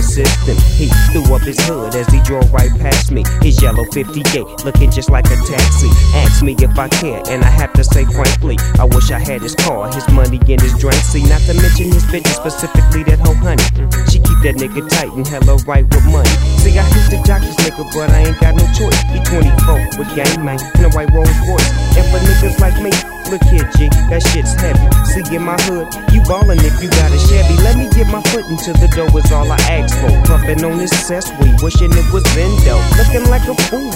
system. He threw up his hood as he drove right past me. His yellow 58 looking just like a taxi. Asked me if I care, and I have to say frankly, I wish I had his car, his money, and his drink. See, not to mention his bitches, specifically that hoe honey. She keep that nigga tight and hella right with money. See, I hate to jock this nigga, but I ain't got no choice. He 24 with gang man and a white Rolls Royce. And for niggas like me, look here, G, that shit's heavy. See, in my hood, you ballin' if you got a Chevy. Let me get my foot into the door is all I ask for. Puffin' on this cess weed, wishing it was Vendo. Looking like a fool.